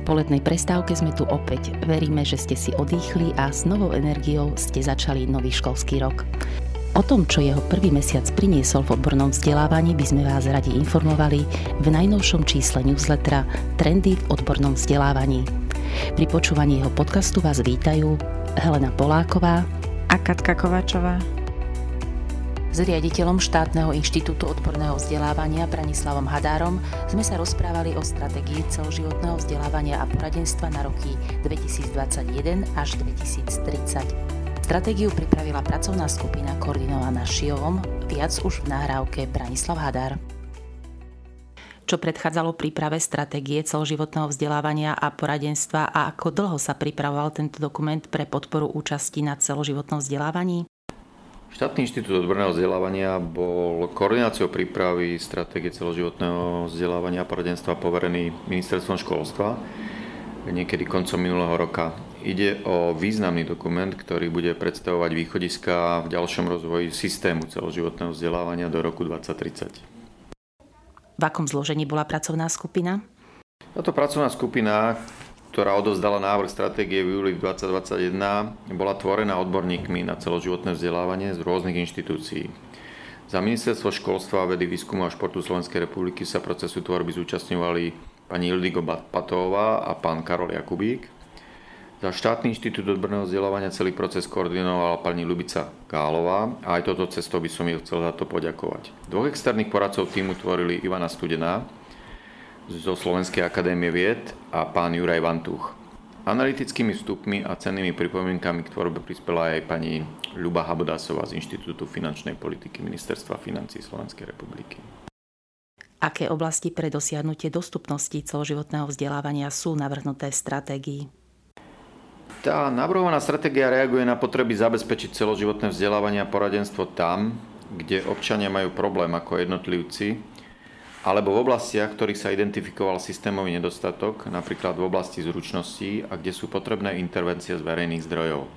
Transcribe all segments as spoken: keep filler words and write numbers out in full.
Po letnej prestávke sme tu opäť. Veríme, že ste si odýchli a s novou energiou ste začali nový školský rok. O tom, čo jeho prvý mesiac priniesol v odbornom vzdelávaní, by sme vás radi informovali v najnovšom čísle newslettera Trendy v odbornom vzdelávaní. Pri počúvaní jeho podcastu vás vítajú Helena Poláková a Katka Kováčová. S riaditeľom Štátneho inštitútu odborného vzdelávania Branislavom Hadárom sme sa rozprávali o stratégii celoživotného vzdelávania a poradenstva na roky dvetisícdvadsaťjeden až dvetisíctridsať. Stratégiu pripravila pracovná skupina koordinovaná ŠIOVom, viac už v nahrávke Branislav Hadár. Čo predchádzalo príprave stratégie celoživotného vzdelávania a poradenstva a ako dlho sa pripravoval tento dokument pre podporu účasti na celoživotnom vzdelávaní? Štátny inštitút odborného vzdelávania bol koordináciou prípravy stratégie celoživotného vzdelávania a poradenstva poverený ministerstvom školstva niekedy koncom minulého roka. Ide o významný dokument, ktorý bude predstavovať východiská v ďalšom rozvoji systému celoživotného vzdelávania do roku dvetisíctridsať. V akom zložení bola pracovná skupina? Táto pracovná skupina, ktorá odovzdala návrh stratégie v júli dvetisícdvadsaťjeden, bola tvorená odborníkmi na celoživotné vzdelávanie z rôznych inštitúcií. Za Ministerstvo školstva, vedy, výskumu a športu Slovenskej republiky sa procesu tvorby zúčastňovali pani Ildigo Patová a pán Karol Jakubík. Za Štátny inštitút odborného vzdelávania celý proces koordinovala pani Ľubica Gálová a aj toto cestou by som jej chcel za to poďakovať. Dvoch externých poradcov týmu tvorili Ivana Studená zo Slovenskej akadémie vied a pán Juraj Vantúch. Analytickými vstupmi a cennými pripomienkami k tvorbe prispela aj pani Ľuba Habodásová z Inštitútu finančnej politiky Ministerstva financií Slovenskej republiky. Aké oblasti pre dosiahnutie dostupnosti celoživotného vzdelávania sú navrhnuté v stratégii? Tá navrhovaná stratégia reaguje na potreby zabezpečiť celoživotné vzdelávanie a poradenstvo tam, kde občania majú problém ako jednotlivci, alebo v oblastiach, v ktorých sa identifikoval systémový nedostatok, napríklad v oblasti zručností a kde sú potrebné intervencie z verejných zdrojov.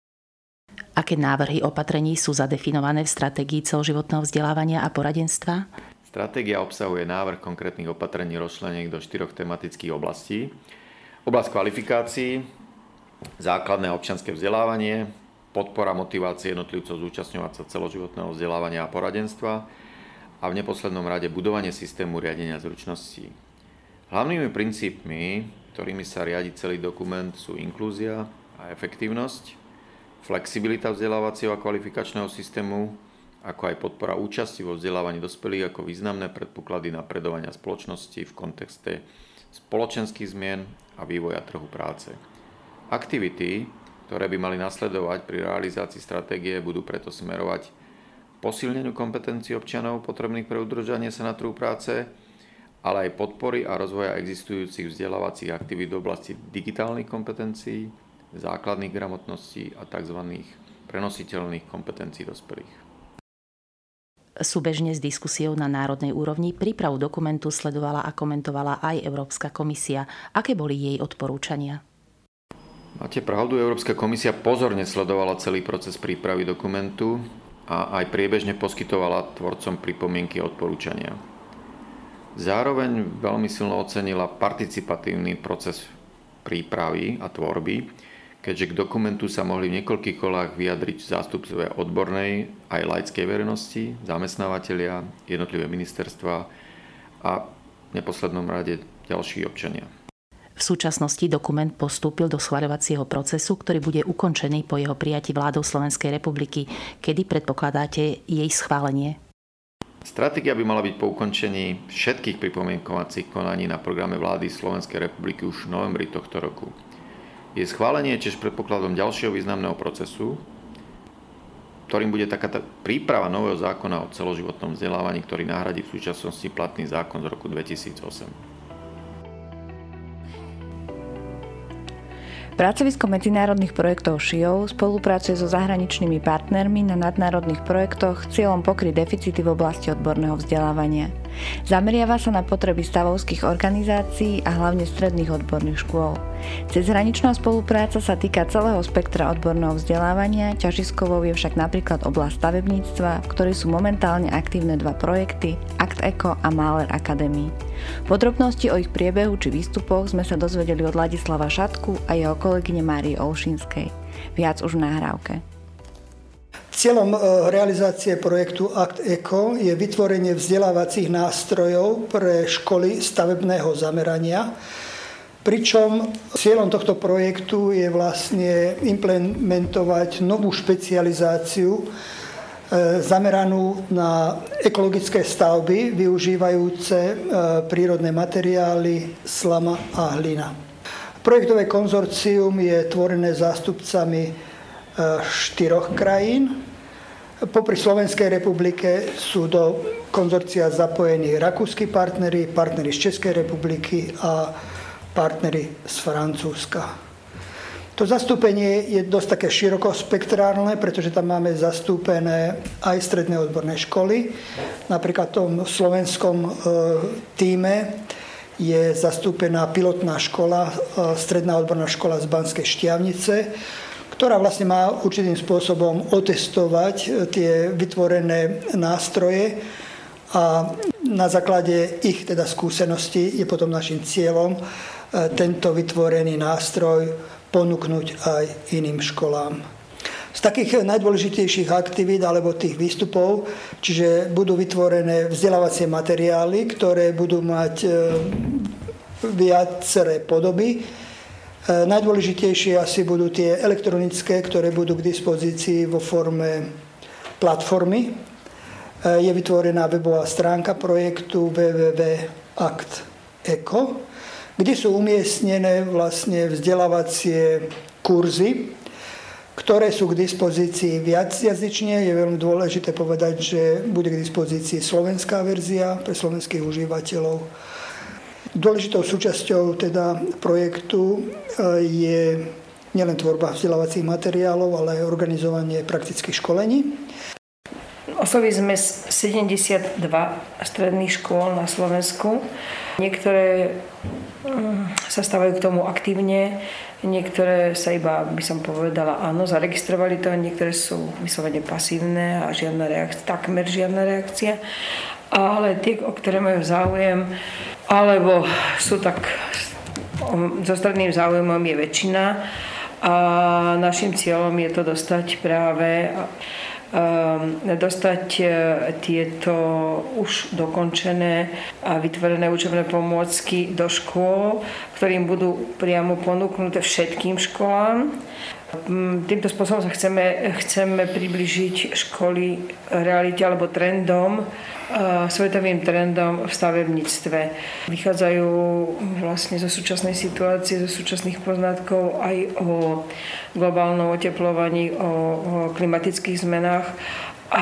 Aké návrhy opatrení sú zadefinované v stratégii celoživotného vzdelávania a poradenstva? Stratégia obsahuje návrh konkrétnych opatrení rozčlenených do štyroch tematických oblastí. Oblasť kvalifikácií, základné občianske vzdelávanie, podpora motivácie jednotlivcov zúčastňovať sa celoživotného vzdelávania a poradenstva a v neposlednom rade budovanie systému riadenia zručností. Hlavnými princípmi, ktorými sa riadi celý dokument, sú inklúzia a efektívnosť, flexibilita vzdelávacieho a kvalifikačného systému, ako aj podpora účasti vo vzdelávaní dospelých ako významné predpoklady napredovania spoločnosti v kontexte spoločenských zmien a vývoja trhu práce. Aktivity, ktoré by mali nasledovať pri realizácii stratégie, budú preto smerovať posilneniu kompetencií občanov potrebných pre udržanie sa na trhu práce, ale aj podpory a rozvoja existujúcich vzdelávacích aktivít v oblasti digitálnych kompetencií, základných gramotností a tzv. Prenositeľných kompetencií dospelých. Súbežne s diskusiou na národnej úrovni prípravu dokumentu sledovala a komentovala aj Európska komisia. Aké boli jej odporúčania? Máte pravdu, Európska komisia pozorne sledovala celý proces prípravy dokumentu a aj priebežne poskytovala tvorcom pripomienky a odporúčania. Zároveň veľmi silno ocenila participatívny proces prípravy a tvorby, keďže k dokumentu sa mohli v niekoľkých kolách vyjadriť zástupcovia odbornej aj laickej verejnosti, zamestnávateľia, jednotlivé ministerstva a v neposlednom rade ďalší občania. V súčasnosti dokument postúpil do schvaľovacieho procesu, ktorý bude ukončený po jeho prijatí vládou Slovenskej republiky. Kedy predpokladáte jej schválenie? Stratégia by mala byť po ukončení všetkých pripomienkovacích konaní na programe vlády Slovenskej republiky už v novembri tohto roku. Jej schválenie je tiež predpokladom ďalšieho významného procesu, ktorým bude taká príprava nového zákona o celoživotnom vzdelávaní, ktorý nahradí v súčasnosti platný zákon z roku dvetisícosem. Pracovisko medzinárodných projektov ŠIOV spolupracuje so zahraničnými partnermi na nadnárodných projektoch s cieľom pokryť deficity v oblasti odborného vzdelávania. Zameriava sa na potreby stavovských organizácií a hlavne stredných odborných škôl. Cezhraničná spolupráca sa týka celého spektra odborného vzdelávania, ťažiskovou je však napríklad oblasť stavebníctva, v ktorej sú momentálne aktívne dva projekty Akt Eko a Máler Academy. Podrobnosti o ich priebehu či výstupoch sme sa dozvedeli od Ladislava Šatku a jeho kolegyne Márie Olšinskej. Viac už v nahrávke. Cieľom realizácie projektu Akt Eko je vytvorenie vzdelávacích nástrojov pre školy stavebného zamerania, pričom cieľom tohto projektu je vlastne implementovať novú špecializáciu zameranú na ekologické stavby, využívajúce prírodné materiály, slama a hlina. Projektové konzorcium je tvorené zástupcami štyroch krajín. Popri Slovenskej republike sú do konzorcia zapojení rakúski partneri, partneri z Českej republiky a partneri z Francúzska. To zastúpenie je dosť také širokospektrálne, pretože tam máme zastúpené aj stredné odborné školy. Napríklad v tom slovenskom tíme je zastúpená pilotná škola, stredná odborná škola z Banskej Štiavnice, ktorá vlastne má určitým spôsobom otestovať tie vytvorené nástroje a na základe ich teda skúseností je potom našim cieľom tento vytvorený nástroj ponúknuť aj iným školám. Z takých najdôležitejších aktivít alebo tých výstupov, čiže budú vytvorené vzdelávacie materiály, ktoré budú mať viaceré podoby. Najdôležitejšie asi budú tie elektronické, ktoré budú k dispozícii vo forme platformy. Je vytvorená webová stránka projektu w w w bodka akt eko, kde sú umiestnené vlastne vzdelávacie kurzy, ktoré sú k dispozícii viacjazyčne. Je veľmi dôležité povedať, že bude k dispozícii slovenská verzia pre slovenských užívateľov. Dôležitou súčasťou teda projektu je nielen tvorba vzdelávacích materiálov, ale aj organizovanie praktických školení. Oslovili sme sedemdesiatdva stredných škôl na Slovensku. Niektoré sa stávajú k tomu aktívne, niektoré sa iba, by som povedala, áno, zaregistrovali to, niektoré sú vyslovene pasívne a žiadna reakcia, takmer žiadna reakcia. Ale tie, o ktoré majú záujem, alebo sú tak so stredným záujmom je väčšina a našim cieľom je to dostať práve dostať tieto už dokončené a vytvorené učebné pomôcky do škôl, ktorým budú priamo ponúknuté všetkým školám. Týmto spôsobom sa chceme, chceme približiť školy realite alebo trendom, svetovým trendom v stavebníctve. Vychádzajú vlastne zo súčasnej situácie, zo súčasných poznatkov aj o globálnom oteplovaní, o, o klimatických zmenách a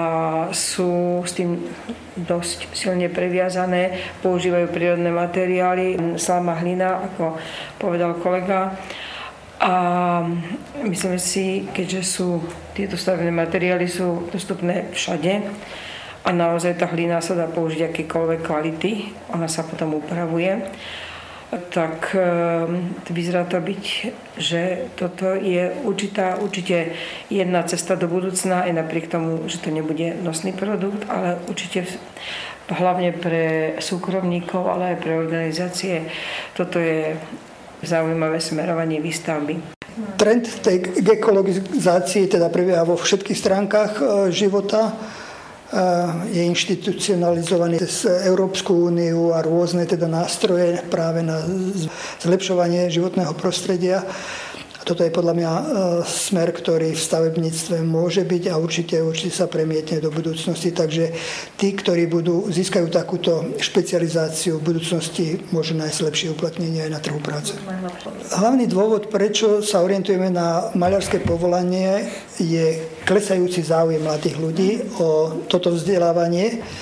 sú s tým dosť silne previazané. Používajú prírodné materiály, slama, hlina, ako povedal kolega. A myslím si, keďže sú tieto stavebné materiály sú dostupné všade a naozaj tá hlina sa dá použiť akékoľvek kvality, ona sa potom upravuje, tak vyzerá to byť, že toto je určitá, určite jedna cesta do budúcna, aj napriek tomu, že to nebude nosný produkt, ale určite hlavne pre súkromníkov, ale aj pre organizácie toto je zaujímavé smerovanie výstavby. Trend tej ekologizácii teda prebieha vo všetkých stránkach života. Je inštitucionalizovaný cez Európsku úniu a rôzne teda nástroje práve na zlepšovanie životného prostredia. Toto je podľa mňa smer, ktorý v stavebníctve môže byť a určite, určite sa premietne do budúcnosti. Takže tí, ktorí budú, získajú takúto špecializáciu v budúcnosti, môžu nájsť lepšie uplatnenie aj na trhu práce. Hlavný dôvod, prečo sa orientujeme na maľarské povolanie, je klesajúci záujem mladých ľudí o toto vzdelávanie.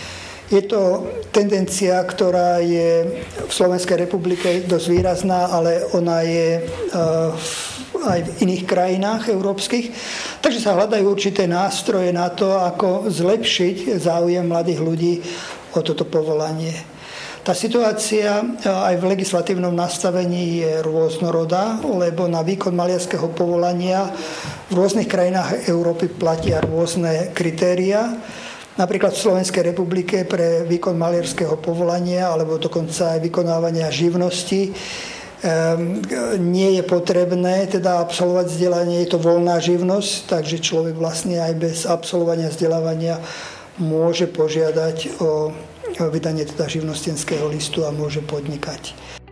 Je to tendencia, ktorá je v Slovenskej republike dosť výrazná, ale ona je aj v iných krajinách európskych. Takže sa hľadajú určité nástroje na to, ako zlepšiť záujem mladých ľudí o toto povolanie. Tá situácia aj v legislatívnom nastavení je rôznorodá, lebo na výkon maliarského povolania v rôznych krajinách Európy platia rôzne kritériá. Napríklad v Slovenskej republike pre výkon maliarského povolania alebo dokonca aj vykonávania živnosti nie je potrebné teda absolvovať vzdelanie, je to voľná živnosť, takže človek vlastne aj bez absolvovania vzdelávania môže požiadať o vydanie teda živnostenského listu a môže podnikať.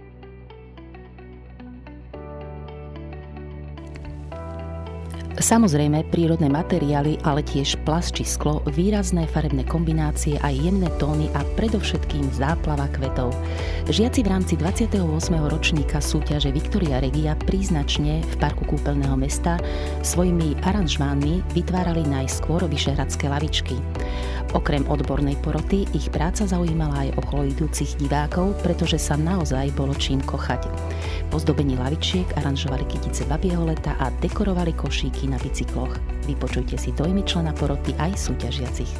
Samozrejme, prírodné materiály, ale tiež plast či sklo, výrazné farebné kombinácie a jemné tóny a predovšetkým záplava kvetov. Žiaci v rámci dvadsiateho ôsmeho ročníka súťaže Victoria Regia príznačne v Parku Kúpeľného mesta svojimi aranžmánmi vytvárali najskôr vyšehradské lavičky. Okrem odbornej poroty ich práca zaujímala aj okolo idúcich divákov, pretože sa naozaj bolo čím kochať. Po zdobení lavičiek aranžovali kytice babieho leta a dekorovali košíky na bicykloch. Vypočujte si dojmy člena poroty aj súťažiacich.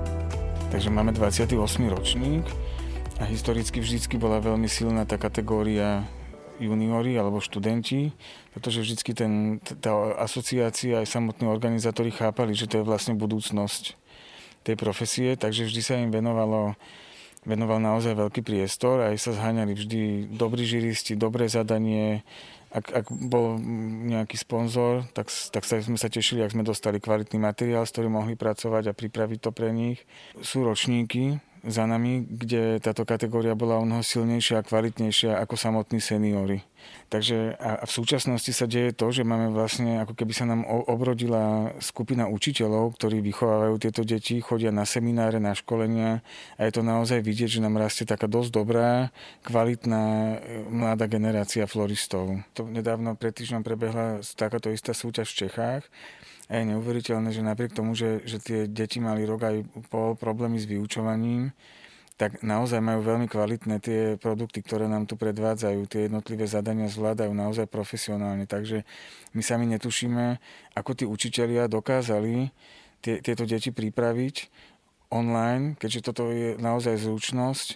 Takže máme dvadsiaty ôsmy ročník a historicky vždycky bola veľmi silná tá kategória juniori alebo študenti, pretože vždycky ten, tá asociácia aj samotní organizátori chápali, že to je vlastne budúcnosť tej profesie, takže vždy sa im venovalo, venoval naozaj veľký priestor a aj sa zháňali vždy dobrí žiristi, dobré zadanie. Ak, ak bol nejaký sponzor, tak, tak sa, sme sa tešili, ak sme dostali kvalitný materiál, s ktorým mohli pracovať a pripraviť to pre nich. Sú ročníky za nami, kde táto kategória bola o mnoho silnejšia a kvalitnejšia ako samotní seniori. Takže a v súčasnosti sa deje to, že máme vlastne, ako keby sa nám obrodila skupina učiteľov, ktorí vychovávajú tieto deti, chodia na semináre, na školenia a je to naozaj vidieť, že nám rastie taká dosť dobrá, kvalitná mladá generácia floristov. To nedávno pred týždňom prebehla takáto istá súťaž v Čechách. A je neuveriteľné, že napriek tomu, že, že tie deti mali rok aj pol problémy s vyučovaním, tak naozaj majú veľmi kvalitné tie produkty, ktoré nám tu predvádzajú. Tie jednotlivé zadania zvládajú naozaj profesionálne. Takže my sami netušíme, ako tí učitelia dokázali tie, tieto deti pripraviť online, keďže toto je naozaj zručnosť.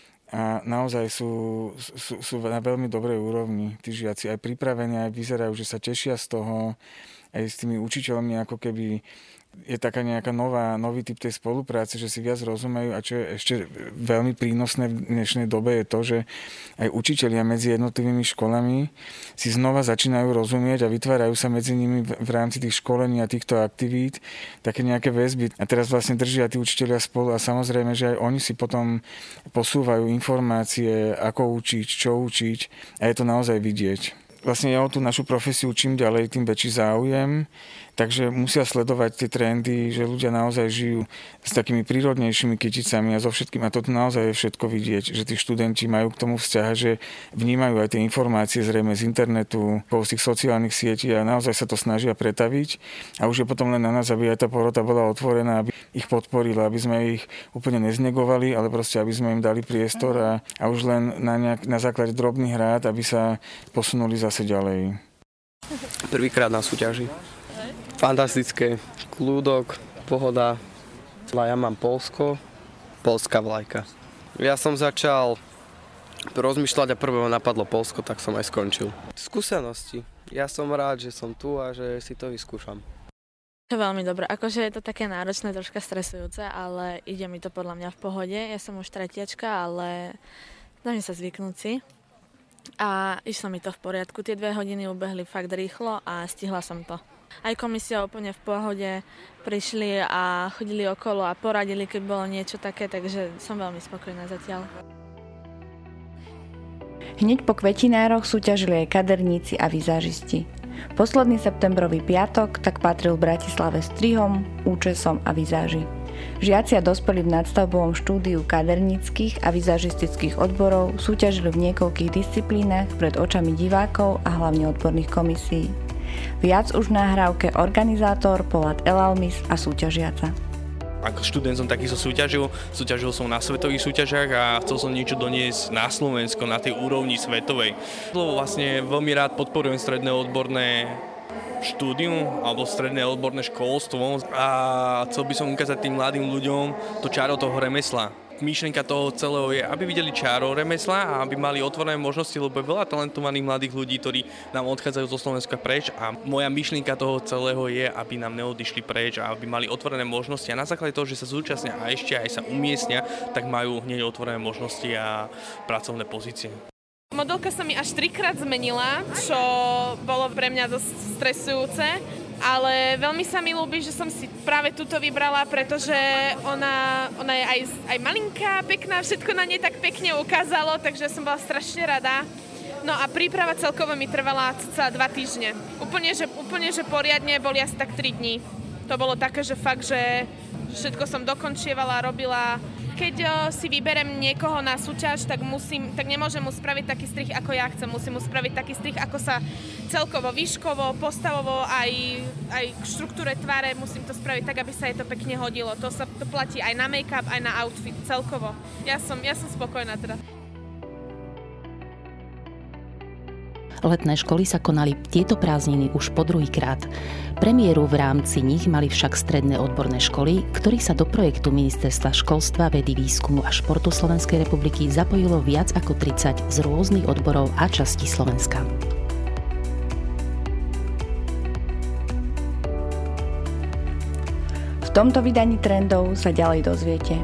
A naozaj sú, sú, sú na veľmi dobrej úrovni. Tí žiaci aj pripravení, aj vyzerajú, že sa tešia z toho. Aj s tými učiteľmi ako keby je taká nejaká nová, nový typ tej spolupráce, že si viac rozumejú a čo je ešte veľmi prínosné v dnešnej dobe je to, že aj učitelia medzi jednotlivými školami si znova začínajú rozumieť a vytvárajú sa medzi nimi v rámci tých školení a týchto aktivít také nejaké väzby. A teraz vlastne držia tí učitelia spolu a samozrejme, že aj oni si potom posúvajú informácie, ako učiť, čo učiť a je to naozaj vidieť. Vlastne ja o tú našu profesiu čím ďalej, tým väčší záujem, takže musia sledovať tie trendy, že ľudia naozaj žijú s takými prírodnejšími kyticami a so všetkým, a to naozaj je všetko vidieť, že tí študenti majú k tomu vzťah, že vnímajú aj tie informácie zrejme z internetu, z tých sociálnych sietí a naozaj sa to snažia pretaviť a už je potom len na nás, aby aj tá porota bola otvorená, aby ich podporila, aby sme ich úplne neznegovali, ale proste aby sme im dali priestor a, a už len na, nejak, na základe drobných rád, aby sa posunuli zase ďalej. Prvýkrát na súťaži. Fantastické. Kľúdok, pohoda. Ja mám Poľsko, poľská vlajka. Ja som začal rozmýšľať a prvé napadlo Poľsko, tak som aj skončil. Skúsenosti. Ja som rád, že som tu a že si to vyskúšam. Veľmi dobré. Akože je to také náročné, troška stresujúce, ale ide mi to podľa mňa v pohode. Ja som už tretiačka, ale dá mi sa zvyknúť si. A išlo mi to v poriadku. Tie dve hodiny ubehli fakt rýchlo a stihla som to. Aj komisia úplne v pohode prišli a chodili okolo a poradili, keď bolo niečo také, takže som veľmi spokojná zatiaľ. Hneď po kvetinároch súťažili aj kaderníci a vizážisti. Posledný septembrový piatok tak patril v Bratislave strihom, účesom a vizáži. Žiaci a dospelí v nadstavbovom štúdiu kaderníckych a vizážistických odborov súťažili v niekoľkých disciplínach pred očami divákov a hlavne odborných komisí. Viac už v nahrávke organizátor Polat Elalmis a súťažiaca. Ako študent som taký som súťažil, súťažil som na svetových súťažiach a chcel som niečo doniesť na Slovensko, na tej úrovni svetovej. Vlastne veľmi rád podporujem stredné odborné štúdium alebo stredné odborné školstvo a chcel by som ukázať tým mladým ľuďom to čaro toho remesla. Myšlienka toho celého je, aby videli čaro remesla a aby mali otvorené možnosti, lebo je veľa talentovaných mladých ľudí, ktorí nám odchádzajú zo Slovenska preč a moja myšlienka toho celého je, aby nám neodišli preč a aby mali otvorené možnosti a na základe toho, že sa zúčastnia a ešte aj sa umiestnia, tak majú hneď otvorené možnosti a pracovné pozície. Modelka sa mi až trikrát zmenila, čo bolo pre mňa dosť stresujúce. Ale veľmi sa mi ľúbi, že som si práve túto vybrala, pretože ona, ona je aj, aj malinká, pekná, všetko na nej tak pekne ukázalo, takže som bola strašne rada. No a príprava celkovo mi trvala cca dva týždne. Úplne že, úplne, že poriadne, boli asi tak tri dní. To bolo také, že fakt, že všetko som dokončievala, robila. Keď o, si vyberem niekoho na súťaž, tak, musím, tak nemôžem mu spraviť taký strih, ako ja chcem. Musím mu spraviť taký strih, ako sa celkovo, výškovo, postavovo, aj, aj k štruktúre tváre musím to spraviť tak, aby sa jej to pekne hodilo. To sa to platí aj na make-up, aj na outfit celkovo. Ja som, ja som spokojná teda. Letné školy sa konali tieto prázdniny už po druhýkrát. Premiéru v rámci nich mali však stredné odborné školy, ktorých sa do projektu Ministerstva školstva, vedy, výskumu a športu Slovenskej republiky zapojilo viac ako tridsať z rôznych odborov a častí Slovenska. V tomto vydaní trendov sa ďalej dozviete.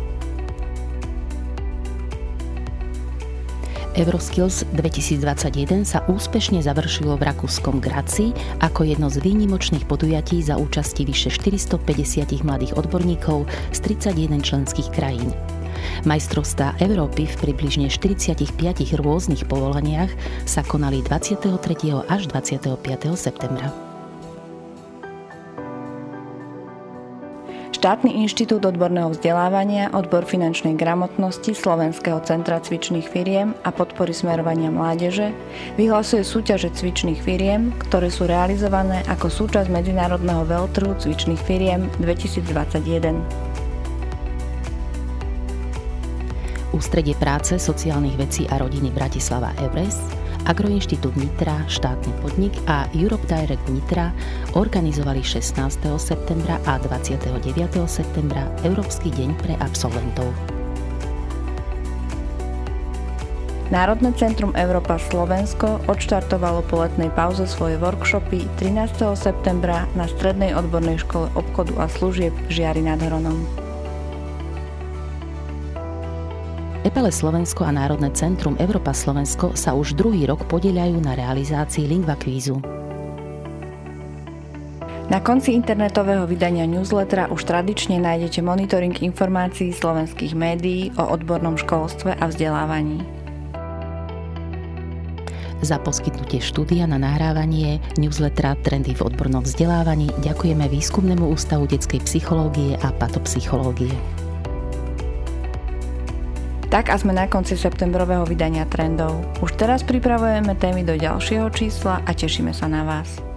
Euroskills dvetisícdvadsaťjeden sa úspešne završilo v rakúskom Grazi ako jedno z výnimočných podujatí za účasti vyše štyristopäťdesiat mladých odborníkov z tridsaťjeden členských krajín. Majstrovstvá Európy v približne štyridsiatich piatich rôznych povolaniach sa konali dvadsiateho tretieho až dvadsiateho piateho septembra. Štátny inštitút odborného vzdelávania, odbor finančnej gramotnosti Slovenského centra cvičných firiem a podpory smerovania mládeže vyhlasuje súťaže cvičných firiem, ktoré sú realizované ako súčasť medzinárodného veľtrhu cvičných firiem dvetisícdvadsaťjeden. Ústredie práce, sociálnych vecí a rodiny Bratislava Eures, Agroinštitút Nitra, štátny podnik a Europe Direct Nitra organizovali šestnásteho septembra a dvadsiateho deviateho septembra Európsky deň pre absolventov. Národné centrum Európa Slovensko odštartovalo po letnej pauze svoje workshopy trinásteho septembra na Strednej odbornej škole obchodu a služieb v Žiari nad Hronom. EPELE Slovensko a Národné centrum Európa Slovensko sa už druhý rok podieľajú na realizácii Lingva kvízu. Na konci internetového vydania newslettera už tradične nájdete monitoring informácií slovenských médií o odbornom školstve a vzdelávaní. Za poskytnutie štúdia na nahrávanie newslettera Trendy v odbornom vzdelávaní ďakujeme Výskumnému ústavu detskej psychológie a patopsychológie. Tak a sme na konci septembrového vydania trendov. Už teraz pripravujeme témy do ďalšieho čísla a tešíme sa na vás.